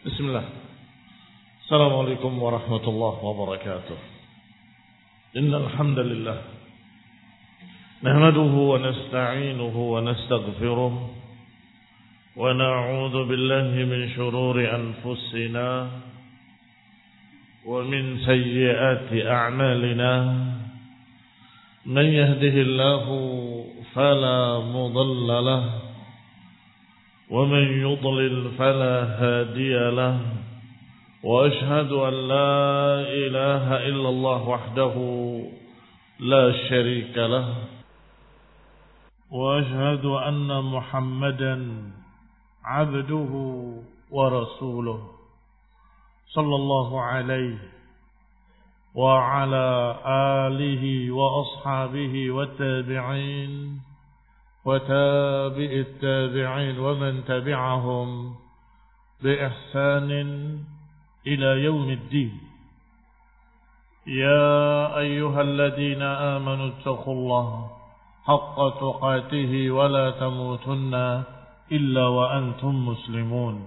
Bismillah. Assalamualaikum warahmatullahi wabarakatuh. Innal hamdalillah nahmaduhu wa nasta'inuhu wa nastaghfiruh wa na'udzu billahi min shururi anfusina wa min sayyiati a'malina. Man yahdihillahu fala mudilla lahu ومن يضلل فلا هادي له وأشهد أن لا إله إلا الله وحده لا شريك له وأشهد أن محمدا عبده ورسوله صلى الله عليه وعلى آله وأصحابه والتابعين وتابع التابعين ومن تبعهم بإحسان إلى يوم الدين. يا أيها الذين آمنوا اتقوا الله حق تقاته ولا تموتن إلا وأنتم مسلمون.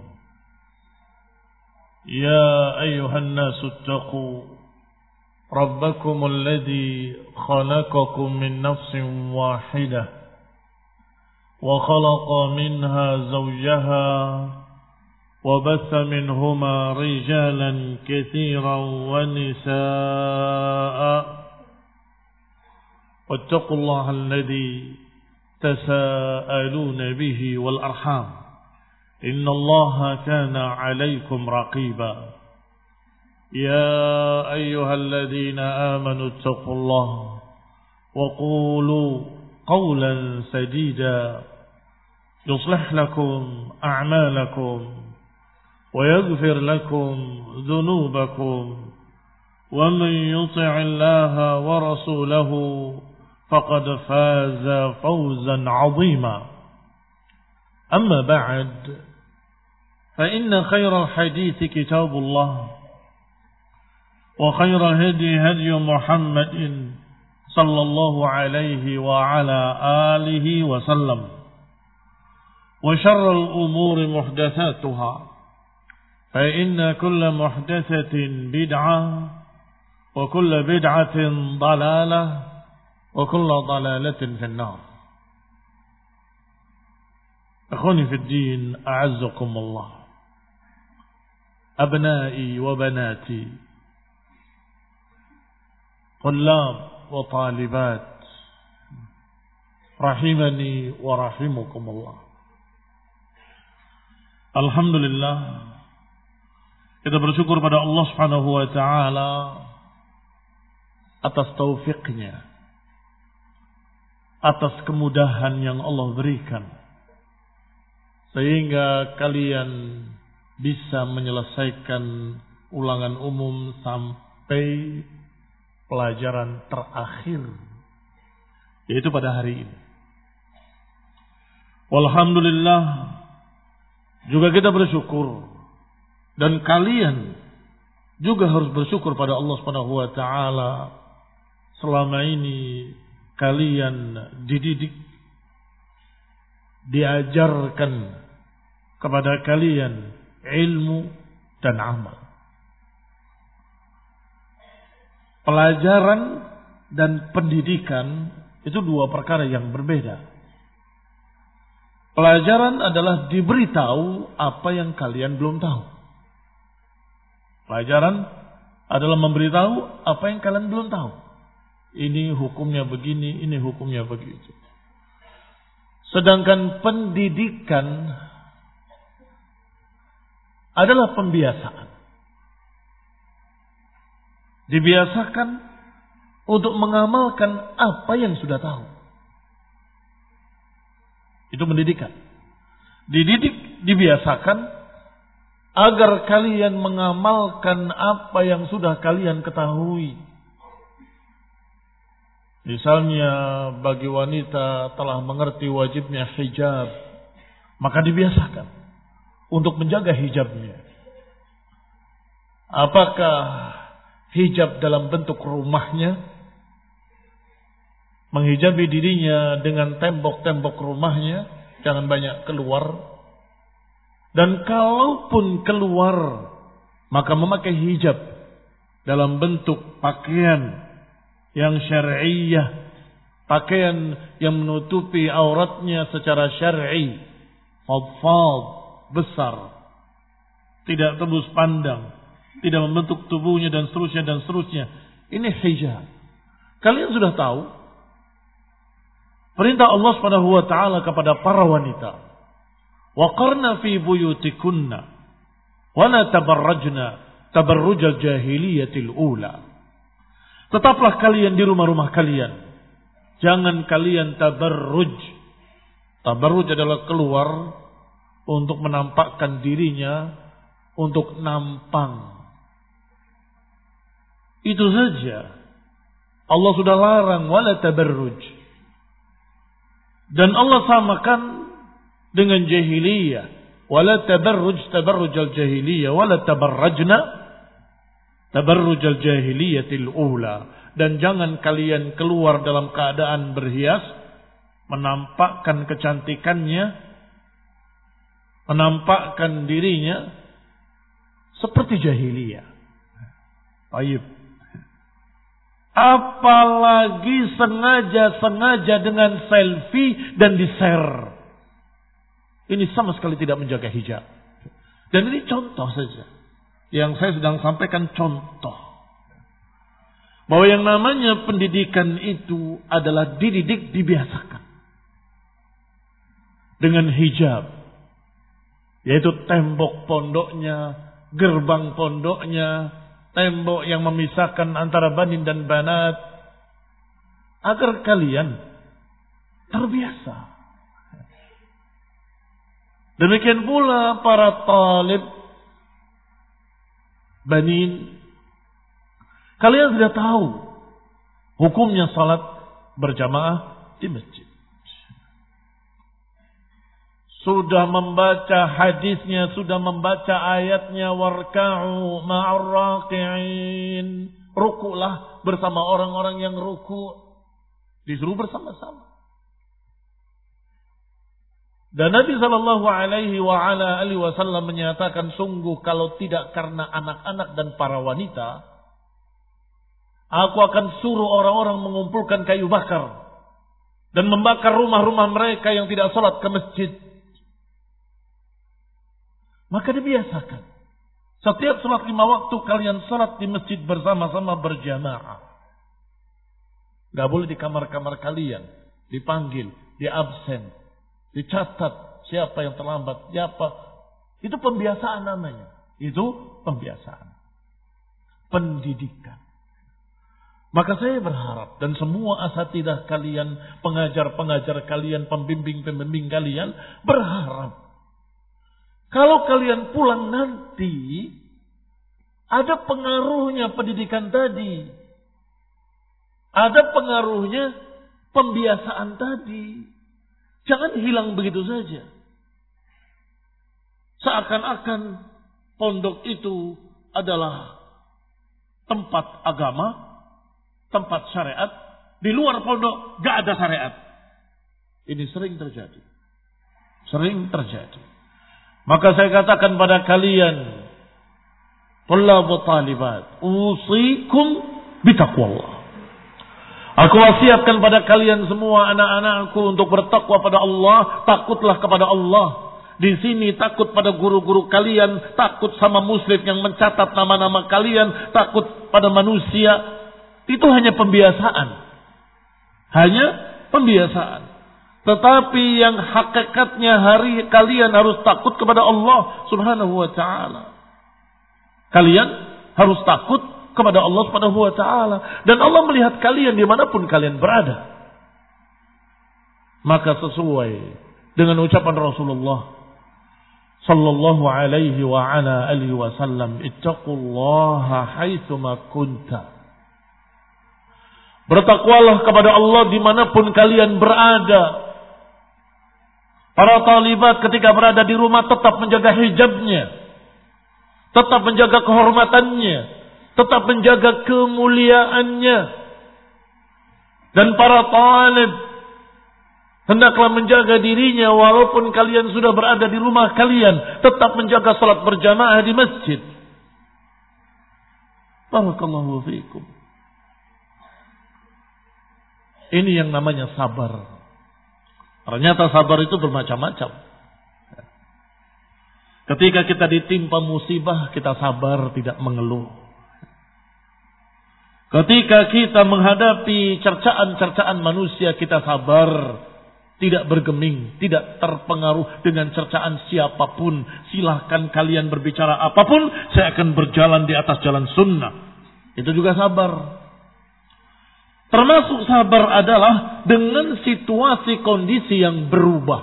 يا أيها الناس اتقوا ربكم الذي خلقكم من نفس واحدة وخلق منها زوجها وبث منهما رجالا كثيرا ونساء واتقوا الله الذي تساءلون به والأرحام إن الله كان عليكم رقيبا. يا أيها الذين آمنوا اتقوا الله وقولوا قولا سديدا يصلح لكم أعمالكم ويغفر لكم ذنوبكم ومن يطع الله ورسوله فقد فاز فوزا عظيما. أما بعد فإن خير الحديث كتاب الله وخير هدي محمد صلى الله عليه وعلى آله وسلم وشر الأمور محدثاتها فإن كل محدثة بدعة وكل بدعة ضلالة وكل ضلالة في النار. أخواني في الدين أعزكم الله، أبنائي وبناتي، طلاب وطالبات rahimani wa rahimukumullah. Alhamdulillah, kita bersyukur pada Allah Subhanahu wa taala atas taufiknya, atas kemudahan yang Allah berikan sehingga kalian bisa menyelesaikan ulangan umum sampai pelajaran terakhir, yaitu pada hari ini. Walhamdulillah, juga kita bersyukur dan kalian juga harus bersyukur pada Allah Subhanahu wa taala. Selama ini kalian dididik, diajarkan kepada kalian ilmu dan amal. Pelajaran dan pendidikan itu dua perkara yang berbeda. Pelajaran adalah diberitahu apa yang kalian belum tahu. Pelajaran adalah memberitahu apa yang kalian belum tahu. Ini hukumnya begini, ini hukumnya begitu. Sedangkan pendidikan adalah pembiasaan. Dibiasakan untuk mengamalkan apa yang sudah tahu. Itu pendidikan. Dididik, dibiasakan agar kalian mengamalkan apa yang sudah kalian ketahui. Misalnya bagi wanita telah mengerti wajibnya hijab, maka dibiasakan untuk menjaga hijabnya. Apakah hijab dalam bentuk rumahnya, menghijabi dirinya dengan tembok-tembok rumahnya, jangan banyak keluar, Dan kalaupun keluar, maka memakai hijab dalam bentuk pakaian yang syar'iyah, pakaian yang menutupi auratnya secara syar'i, fadfad, besar, tidak tembus pandang, tidak membentuk tubuhnya dan seterusnya. Ini hijab. Kalian sudah tahu perintah Allah Subhanahu wa taala kepada para wanita, waqarna fi buyutikunna wa la tabarrajna tabarrujal jahiliyatil ula. Tetaplah kalian di rumah-rumah kalian, jangan kalian tabarruj. Tabarruj adalah keluar untuk menampakkan dirinya, untuk nampang. Itu saja. Allah sudah larang wala tabarruj. Dan Allah samakan dengan jahiliyah. Wala tabarrujal jahiliyah wala tabarrajna tabarrujal jahiliyatil ula. Dan jangan kalian keluar dalam keadaan berhias, menampakkan kecantikannya, menampakkan dirinya seperti jahiliyah. Baik. Apalagi sengaja dengan selfie dan di-share. Ini sama sekali tidak menjaga hijab. Dan ini contoh saja. Yang saya sedang sampaikan contoh. Bahwa yang namanya pendidikan itu adalah dididik, dibiasakan. Dengan hijab. Yaitu tembok pondoknya, gerbang pondoknya, tembok yang memisahkan antara banin dan banat, agar kalian terbiasa. Demikian pula para talib banin, kalian sudah tahu hukumnya salat berjamaah di masjid. Sudah membaca hadisnya, sudah membaca ayatnya, warka'u ma'ar raqi'in. Rukuklah bersama orang-orang yang ruku'. Disuruh bersama-sama. Dan Nabi SAW menyatakan, sungguh kalau tidak karena anak-anak dan para wanita, aku akan suruh orang-orang mengumpulkan kayu bakar dan membakar rumah-rumah mereka yang tidak sholat ke masjid. Maka dibiasakan. Setiap sholat 5 waktu kalian sholat di masjid bersama-sama berjamaah. Gak boleh di kamar-kamar kalian. Dipanggil, diabsen, dicatat siapa yang terlambat, siapa. Itu pembiasaan namanya. Itu pembiasaan. Pendidikan. Maka saya berharap dan semua asatidah kalian, pengajar-pengajar kalian, pembimbing-pembimbing kalian berharap kalau kalian pulang nanti, ada pengaruhnya pendidikan tadi. Ada pengaruhnya pembiasaan tadi. Jangan hilang begitu saja. Seakan-akan pondok itu adalah tempat agama, tempat syariat. Di luar pondok gak ada syariat. Ini sering terjadi. Sering terjadi. Maka saya katakan pada kalian, tullabut talibat, usikum bitaqwallah. Aku wasiatkan pada kalian semua anak-anakku untuk bertakwa pada Allah, takutlah kepada Allah. Di sini takut pada guru-guru kalian, takut sama muslim yang mencatat nama-nama kalian, takut pada manusia. Itu hanya pembiasaan. Hanya pembiasaan. Tetapi yang hakikatnya hari kalian harus takut kepada Allah Subhanahu wa ta'ala. Kalian harus takut kepada Allah Subhanahu wa ta'ala. Dan Allah melihat kalian dimanapun kalian berada. Maka sesuai dengan ucapan Rasulullah sallallahu alaihi wa ala alihi wasallam, ittaqullaha haitsuma kunta. Bertakwalah kepada Allah dimanapun kalian berada. Para talibat ketika berada di rumah tetap menjaga hijabnya, tetap menjaga kehormatannya, tetap menjaga kemuliaannya. Dan para talib Hendaklah menjaga dirinya walaupun kalian sudah berada di rumah kalian. Tetap menjaga salat berjamaah di masjid. Barakallahu fiikum. Ini yang namanya sabar. Ternyata sabar itu bermacam-macam. Ketika kita ditimpa musibah, kita sabar, tidak mengeluh. Ketika kita menghadapi cercaan-cercaan manusia, kita sabar, tidak bergeming, tidak terpengaruh dengan cercaan siapapun. Silahkan kalian berbicara apapun, saya akan berjalan di atas jalan sunnah. Itu juga sabar. Termasuk sabar adalah dengan situasi kondisi yang berubah.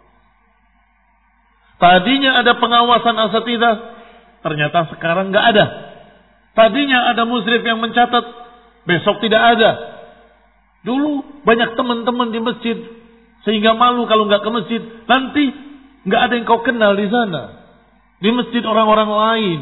Tadinya ada pengawasan asatidzah, ternyata sekarang nggak ada. Tadinya ada musyrif yang mencatat, besok tidak ada. Dulu banyak teman-teman di masjid, sehingga malu kalau nggak ke masjid. Nanti nggak ada yang kau kenal di sana. Di masjid orang-orang lain.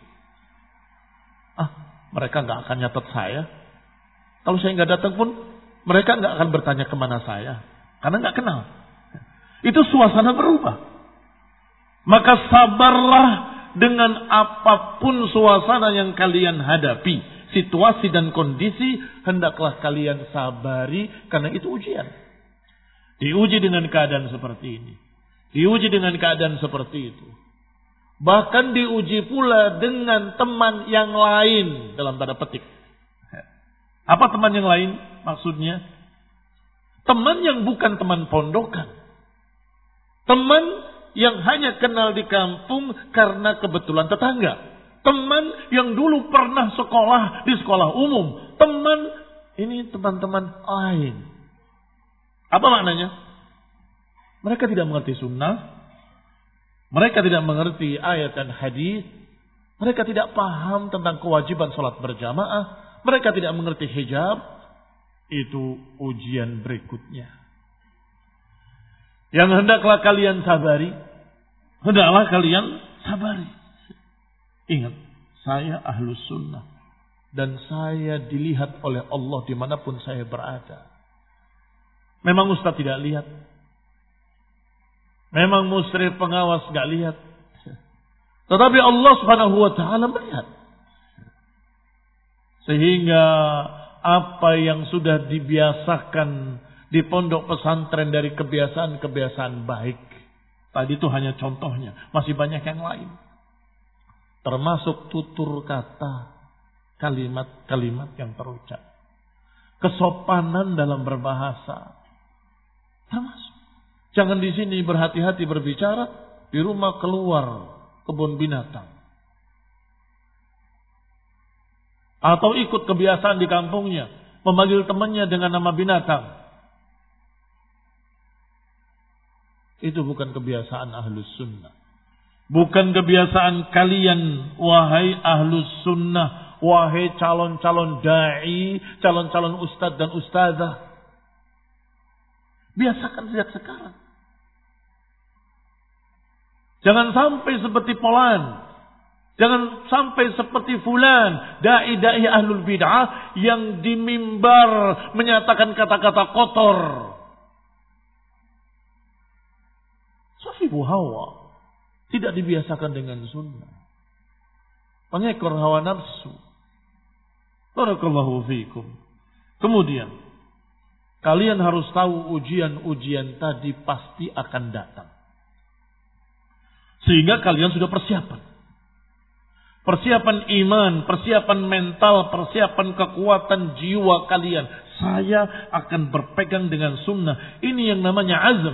Mereka nggak akan nyatat saya. Kalau saya nggak datang pun, mereka nggak akan bertanya kemana saya, karena nggak kenal. Itu suasana berubah. Maka sabarlah dengan apapun suasana yang kalian hadapi, situasi dan kondisi, hendaklah kalian sabari, karena itu ujian. Diuji dengan keadaan seperti ini, diuji dengan keadaan seperti itu. Bahkan diuji pula dengan teman yang lain, dalam tanda petik. Apa teman yang lain maksudnya? Teman yang bukan teman pondokan. Teman yang hanya kenal di kampung karena kebetulan tetangga. Teman yang dulu pernah sekolah di sekolah umum. Teman, ini teman-teman lain. Apa maknanya? Mereka tidak mengerti sunnah. Mereka tidak mengerti ayat dan hadis. Mereka tidak paham tentang kewajiban sholat berjamaah. Mereka tidak mengerti hijab. Itu ujian berikutnya. Yang hendaklah kalian sabari. Hendaklah kalian sabari. Ingat, saya ahlus sunnah. Dan saya dilihat oleh Allah dimanapun saya berada. Memang Ustaz tidak lihat. Memang musyrif pengawas gak lihat. Tetapi Allah subhanahu wa ta'ala melihat. Sehingga apa yang sudah dibiasakan di pondok pesantren dari kebiasaan-kebiasaan baik. Tadi itu hanya contohnya. Masih banyak yang lain. Termasuk tutur kata, kalimat-kalimat yang terucap. Kesopanan dalam berbahasa. Termasuk. Jangan di sini berhati-hati berbicara, di rumah keluar kebun binatang. Atau ikut kebiasaan di kampungnya, memanggil temannya dengan nama binatang. Itu bukan kebiasaan ahlus sunnah. Bukan kebiasaan kalian, wahai ahlus sunnah, wahai calon-calon da'i, calon-calon ustadz dan ustadzah. Biasakan sejak sekarang. Jangan sampai seperti Polan. Jangan sampai seperti fulan, da'i-da'i ahlul bid'ah yang di mimbar menyatakan kata-kata kotor. Sahibu hawa. Tidak dibiasakan dengan sunnah. Pengekor hawa nafsu. Barakallahu fiikum. Kemudian, kalian harus tahu ujian-ujian tadi pasti akan datang. Sehingga kalian sudah persiapan. Persiapan iman, persiapan mental, persiapan kekuatan jiwa kalian. Saya akan berpegang dengan sunnah. Ini yang namanya azm.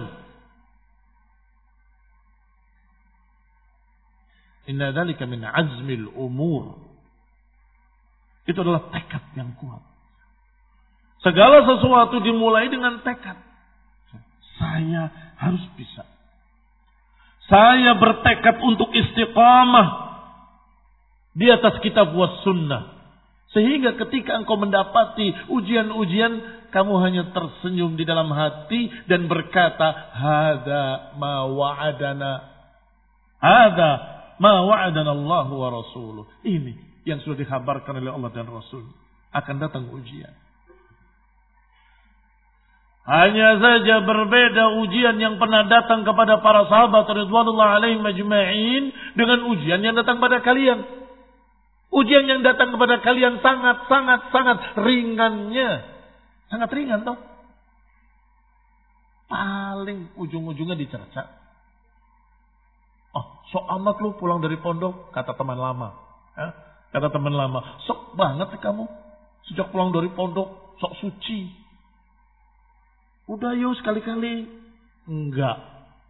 Inna dzalika min azmil umur. Itu adalah tekad yang kuat. Segala sesuatu dimulai dengan tekad. Saya harus bisa. Saya bertekad untuk istiqamah di atas kitab was sunnah. Sehingga ketika engkau mendapati ujian-ujian, kamu hanya tersenyum di dalam hati dan berkata, Hada ma wa'adana. Hada ma wa'adana Allah wa rasuluh. Ini yang sudah dikhabarkan oleh Allah dan Rasul. Akan datang ujian. Hanya saja berbeda ujian yang pernah datang kepada para sahabat radhiyallahu alaihim ajma'in dengan ujian yang datang pada kalian. Ujian yang datang kepada kalian sangat ringannya. Sangat ringan toh. Paling ujung-ujungnya dicerca. Oh, sok amat lu pulang dari pondok, kata teman lama. Kata teman lama, sok banget kamu. Sejak pulang dari pondok, sok suci. Udah yuk sekali-kali. Enggak.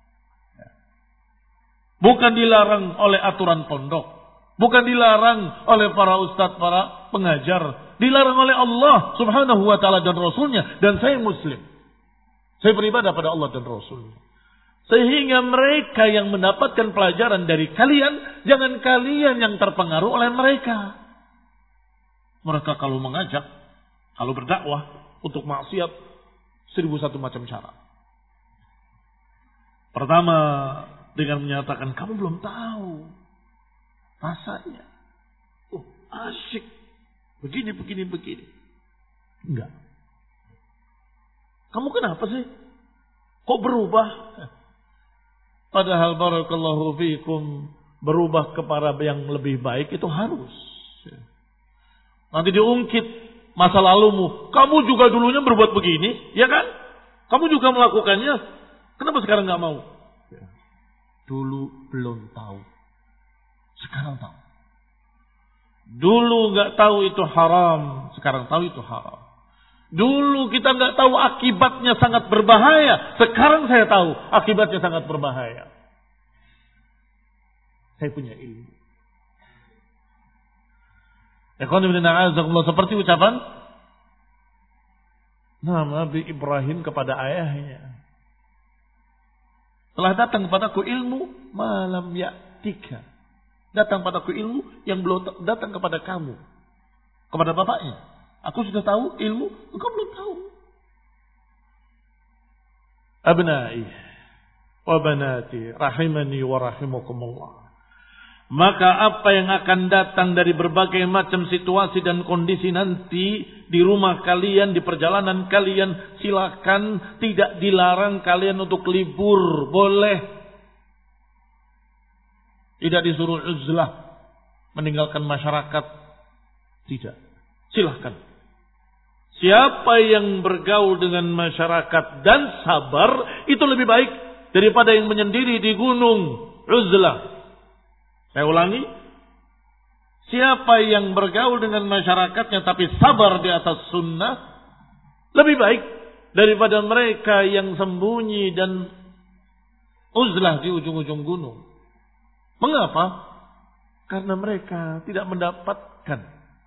Bukan dilarang oleh aturan pondok. Bukan dilarang oleh para ustadz, para pengajar. Dilarang oleh Allah subhanahu wa ta'ala dan Rasulnya. Dan saya muslim. Saya beribadah pada Allah dan Rasulnya. Sehingga mereka yang mendapatkan pelajaran dari kalian, jangan kalian yang terpengaruh oleh mereka. Mereka kalau mengajak, kalau berdakwah untuk maksiat, 1001 macam cara. Pertama, dengan menyatakan kamu belum tahu rasanya. Oh, asyik. Begini. Enggak. Kamu kenapa sih? Kok berubah? Padahal barakallahu fiikum, berubah kepada yang lebih baik itu harus. Nanti diungkit masa lalumu. Kamu juga dulunya berbuat begini, ya kan? Kamu juga melakukannya. Kenapa sekarang nggak mau? Dulu belum tahu. Sekarang tahu. Dulu nggak tahu itu haram. Sekarang tahu itu haram. Dulu kita nggak tahu akibatnya sangat berbahaya. Sekarang saya tahu akibatnya sangat berbahaya. Saya punya ilmu. Seperti ucapan Nabi Ibrahim kepada ayahnya. Telah datang kepadaku ilmu malam ya'tika. Datang padaku ilmu yang belum datang kepada kamu. Kepada bapaknya. Aku sudah tahu ilmu, engkau belum tahu. Abnai wa banati rahimani wa rahimakumullah. Maka apa yang akan datang dari berbagai macam situasi dan kondisi nanti di rumah kalian, di perjalanan kalian, silakan, tidak dilarang kalian untuk libur, boleh. Tidak disuruh uzlah, meninggalkan masyarakat, tidak. Silahkan. Siapa yang bergaul dengan masyarakat dan sabar, itu lebih baik daripada yang menyendiri di gunung, uzlah. Saya ulangi, siapa yang bergaul dengan masyarakatnya tapi sabar di atas sunnah, lebih baik daripada mereka yang sembunyi dan uzlah di ujung-ujung gunung. Mengapa? Karena mereka tidak mendapatkan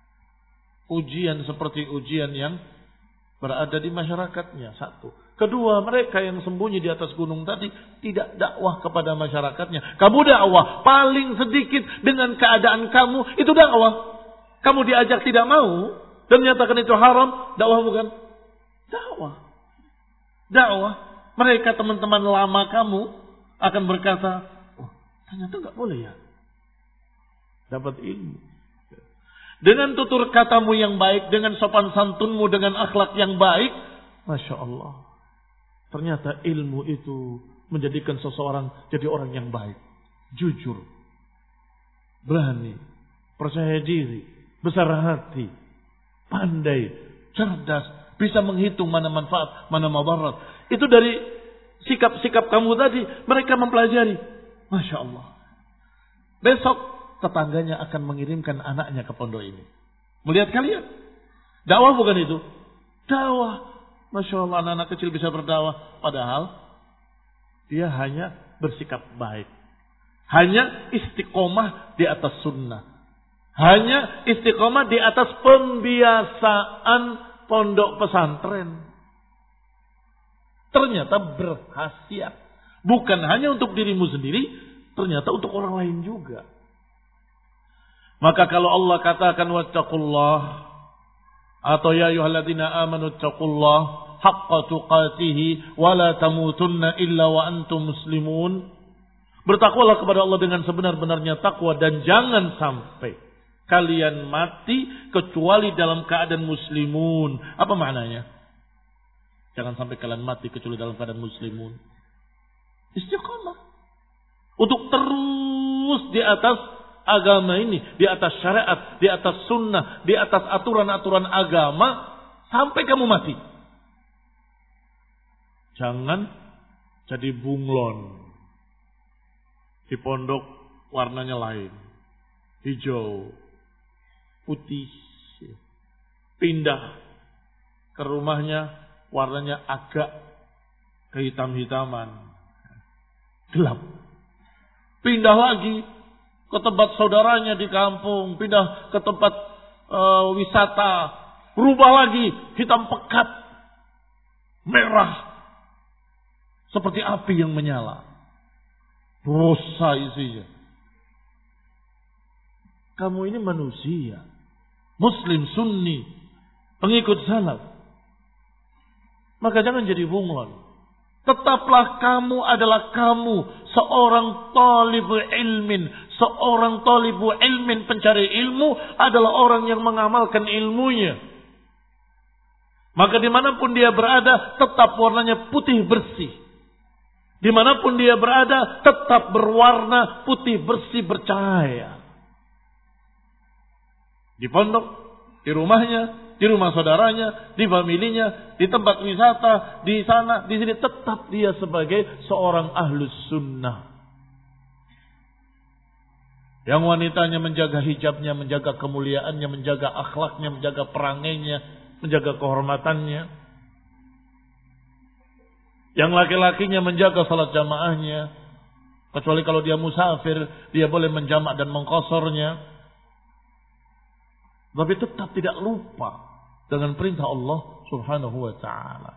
ujian seperti ujian yang berada di masyarakatnya. Satu. Kedua, mereka yang sembunyi di atas gunung tadi tidak dakwah kepada masyarakatnya. Kamu dakwah paling sedikit dengan keadaan kamu, itu dakwah. Kamu diajak tidak mau dan menyatakan itu haram, dakwah bukan? Dakwah. Dakwah. Mereka teman-teman lama kamu akan berkata, oh, ternyata nggak boleh ya. Dapat ilmu. Dengan tutur katamu yang baik, dengan sopan santunmu, dengan akhlak yang baik, Masya Allah. Ternyata ilmu itu menjadikan seseorang jadi orang yang baik. Jujur. Berani. Percaya diri. Besar hati. Pandai. Cerdas. Bisa menghitung mana manfaat, mana madarat. Itu dari sikap-sikap kamu tadi. Mereka mempelajari. Masya Allah. Besok tetangganya akan mengirimkan anaknya ke pondok ini. Melihat kalian. Dakwah bukan itu. Dakwah. Masya Allah, anak-anak kecil bisa berdakwah. Padahal dia hanya bersikap baik. Hanya istiqomah di atas sunnah. Hanya istiqomah di atas pembiasaan pondok pesantren. Ternyata berkhasiat. Bukan hanya untuk dirimu sendiri, ternyata untuk orang lain juga. Maka kalau Allah katakan wattaqullah, atau ya ayyuhalladzina amanu taqullaha haqqa tuqatih wa la tamutunna illa wa antum muslimun. Bertakwalah kepada Allah dengan sebenar-benarnya takwa dan jangan sampai kalian mati kecuali dalam keadaan muslimun. Apa maknanya? Jangan sampai kalian mati kecuali dalam keadaan muslimun. Istiqamah. Untuk terus di atas agama ini, di atas syariat, di atas sunnah, di atas aturan-aturan agama sampai kamu mati. Jangan jadi bunglon. Di pondok warnanya lain. Hijau, putih. Pindah ke rumahnya warnanya agak kehitam-hitaman. Gelap. Pindah lagi ke tempat saudaranya di kampung. Pindah ke tempat wisata. Berubah lagi. Hitam pekat. Merah. Seperti api yang menyala. Dosa isinya. Kamu ini manusia. Muslim sunni. Pengikut salaf. Maka jangan jadi bunglon. Tetaplah kamu adalah kamu. Seorang talibu ilmin. Seorang talibu ilmin pencari ilmu adalah orang yang mengamalkan ilmunya. Maka dimanapun dia berada tetap warnanya putih bersih. Dimanapun dia berada tetap berwarna putih bersih bercahaya. Di pondok, di rumahnya, di rumah saudaranya, di familinya, di tempat wisata, di sana, di sini tetap dia sebagai seorang ahlus sunnah. Yang wanitanya menjaga hijabnya, menjaga kemuliaannya, menjaga akhlaknya, menjaga perangainya, menjaga kehormatannya. Yang laki-lakinya menjaga salat jamaahnya. Kecuali kalau dia musafir, dia boleh menjamak dan mengqasarnya. Tapi tetap tidak lupa dengan perintah Allah Subhanahu wa ta'ala.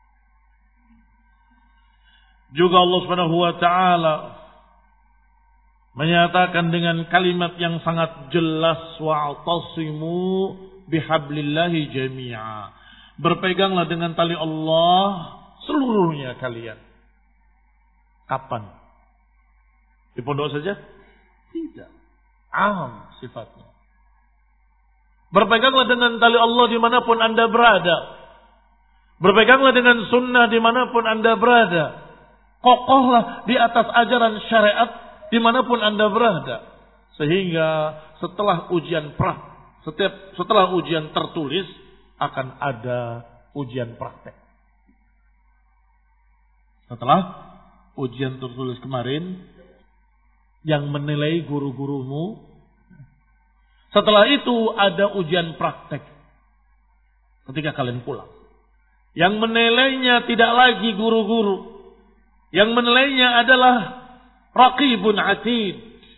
Juga Allah Subhanahu wa ta'ala menyatakan dengan kalimat yang sangat jelas, wa'tasimu bihablillahi jami'a. Berpeganglah dengan tali Allah seluruhnya kalian. Kapan? Di pondok saja? Tidak. Am sifatnya. Berpeganglah dengan tali Allah dimanapun Anda berada. Berpeganglah dengan sunnah dimanapun Anda berada. Kokohlah di atas ajaran syariat dimanapun Anda berada. Sehingga setelah ujian setelah ujian tertulis akan ada ujian praktek. Setelah ujian tertulis kemarin yang menilai guru-gurumu, setelah itu ada ujian praktek ketika kalian pulang. Yang menilainya tidak lagi guru-guru. Yang menilainya adalah raqibun atid.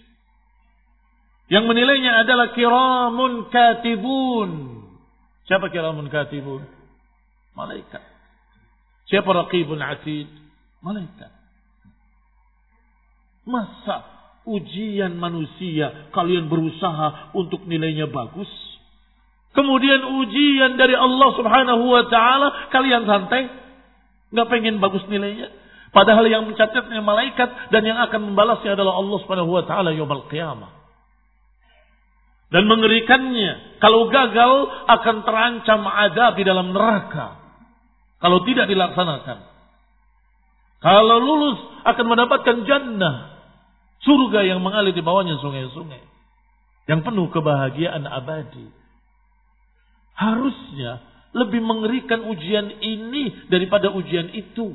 Yang menilainya adalah kiramun katibun. Siapa kiramun katibun? Malaikat. Siapa raqibun atid? Malaikat. Masa ujian manusia kalian berusaha untuk nilainya bagus, kemudian ujian dari Allah Subhanahu wa ta'ala kalian santai, gak pengen bagus nilainya, padahal yang mencatatnya malaikat dan yang akan membalasnya adalah Allah Subhanahu wa ta'ala yaumul qiyamah. Dan mengerikannya, kalau gagal akan terancam azab di dalam neraka kalau tidak dilaksanakan. Kalau lulus akan mendapatkan jannah, surga yang mengalir di bawahnya sungai-sungai yang penuh kebahagiaan abadi. Harusnya lebih mengerikan ujian ini daripada ujian itu.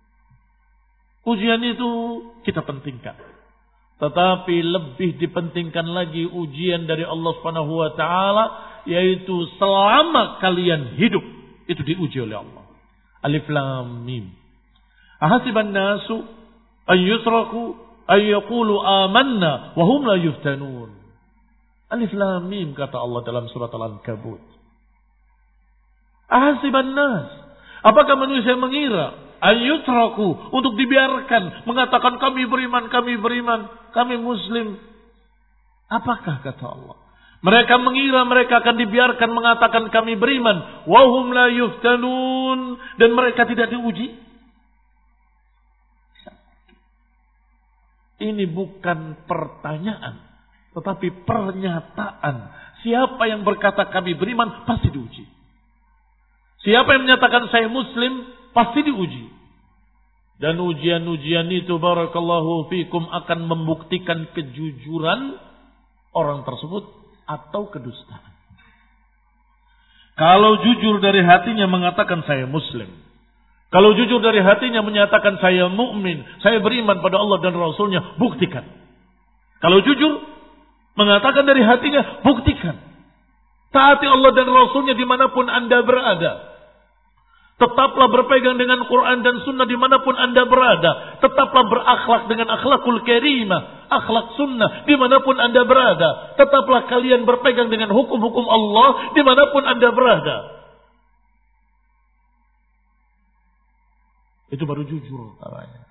Ujian itu kita pentingkan. Tetapi lebih dipentingkan lagi ujian dari Allah Subhanahu wa ta'ala, yaitu selama kalian hidup itu diuji oleh Allah. Alif Lam Mim. Ahasiban nasu an yusraku an yaqulu amanna wa hum la yuftanun. Alif Lam Mim kata Allah dalam surat Al-Ankabut. Ahasiban nas, apakah manusia mengira an yusraku untuk dibiarkan mengatakan kami beriman, kami muslim? Apakah kata Allah? Mereka mengira mereka akan dibiarkan mengatakan kami beriman, wa hum la yuftanun, dan mereka tidak diuji. Ini bukan pertanyaan, tetapi pernyataan. Siapa yang berkata kami beriman, pasti diuji. Siapa yang menyatakan saya muslim, pasti diuji. Dan ujian-ujian itu barakallahu fikum akan membuktikan kejujuran orang tersebut atau kedustaan. Kalau jujur dari hatinya mengatakan saya muslim. Kalau jujur dari hatinya menyatakan saya mukmin, saya beriman pada Allah dan Rasulnya, buktikan. Kalau jujur mengatakan dari hatinya, buktikan. Taati Allah dan Rasulnya dimanapun Anda berada. Tetaplah berpegang dengan Quran dan Sunnah dimanapun Anda berada. Tetaplah berakhlak dengan akhlakul karimah, akhlak sunnah dimanapun Anda berada. Tetaplah kalian berpegang dengan hukum-hukum Allah dimanapun Anda berada. Itu baru jujur namanya.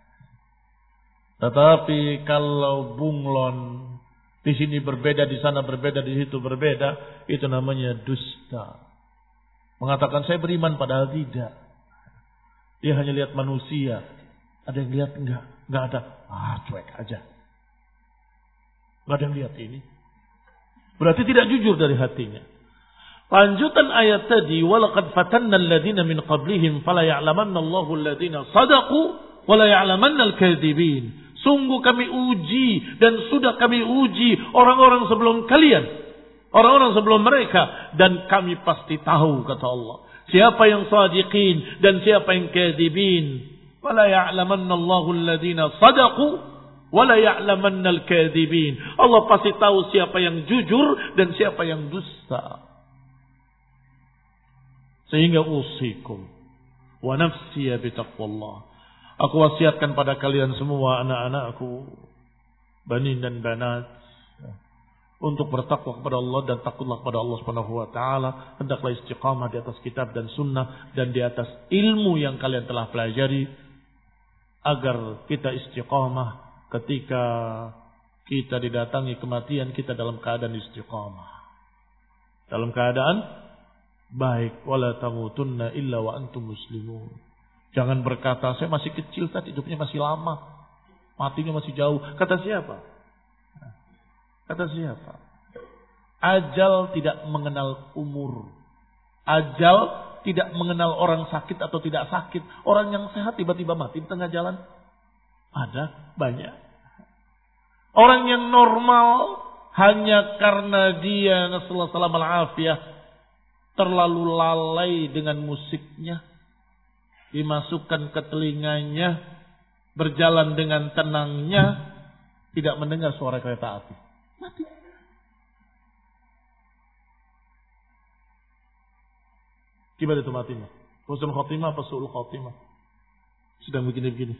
Tetapi kalau bunglon, di sini berbeda, di sana berbeda, di situ berbeda, itu namanya dusta. Mengatakan saya beriman padahal tidak. Dia hanya lihat manusia. Ada yang lihat enggak? Enggak ada. Cuek aja. Enggak ada yang lihat ini. Berarti tidak jujur dari hatinya. Lanjutan ayat tadi, walaqad fatanna alladziina min qablihim fala ya'lamanna Allahu alladziina shadaqu wa la ya'lamanna al-kadzibin. Sungguh kami uji dan sudah kami uji orang-orang sebelum kalian, orang-orang sebelum mereka, dan kami pasti tahu kata Allah siapa yang shadiqin dan siapa yang kadzibin. Wala ya'lamanna Allahu alladziina shadaqu wa la ya'lamanna al-kadzibin. Allah pasti tahu siapa yang jujur dan siapa yang dusta. Sehingga usikum wa nafsiya bitaqwallah. Aku wasiatkan pada kalian semua anak-anakku, banin dan banat, untuk bertakwa kepada Allah dan takutlah kepada Allah Subhanahu wa taala. Hendaklah istiqamah di atas kitab dan sunnah dan di atas ilmu yang kalian telah pelajari, agar kita istiqamah ketika kita didatangi kematian, kita dalam keadaan istiqamah, dalam keadaan baik. Wala tamutunna illa wa antum muslimun. Jangan berkata saya masih kecil, tadi hidupnya masih lama, matinya masih jauh. Kata siapa? Kata siapa? Ajal tidak mengenal umur. Ajal tidak mengenal orang sakit atau tidak sakit. Orang yang sehat tiba-tiba mati di tengah jalan. Ada banyak. Orang yang normal hanya karena dia nasallahu al-afiyah terlalu lalai dengan musiknya, dimasukkan ke telinganya, berjalan dengan tenangnya, tidak mendengar suara kereta api, mati. Gimana itu matinya? Husnul khotimah apa su'ul khotimah? Sedang begini-begini.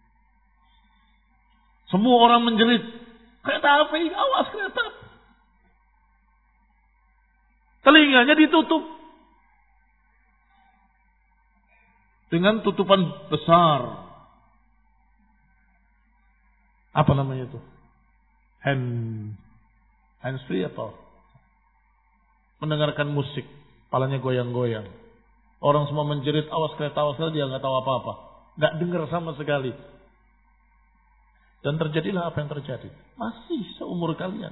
Semua orang menjerit, kereta api, awas kereta api. Telinganya ditutup dengan tutupan besar. Apa namanya itu? Hands free atau mendengarkan musik, kepalanya goyang-goyang. Orang semua menjerit, awas kereta, awas kereta, dia nggak tahu apa-apa, nggak dengar sama sekali. Dan terjadilah apa yang terjadi. Masih seumur kalian.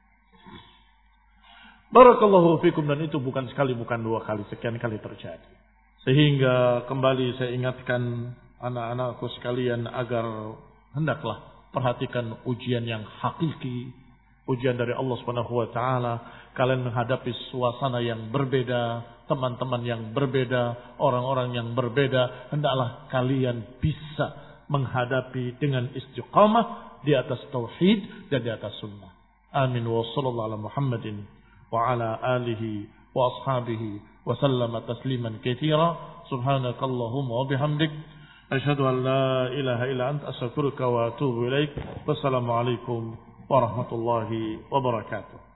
Barakallahu fikum, dan itu bukan sekali, bukan dua kali, sekian kali terjadi. Sehingga kembali saya ingatkan anak-anakku sekalian agar hendaklah perhatikan ujian yang hakiki, ujian dari Allah Subhanahu wa taala. Kalian menghadapi suasana yang berbeda, teman-teman yang berbeda, orang-orang yang berbeda. Hendaklah kalian bisa menghadapi dengan istiqamah di atas tauhid dan di atas sunnah. Amin wa sallallahu ala Muhammadin wa ala alihi wa ashabihi wa sallama tasliman katsira. Subhanakallahumma wa bihamdik asyhadu an la ilaha illa anta astaghfiruka wa atubu ilaik. Wassalamu alaikum warahmatullahi wabarakatuh.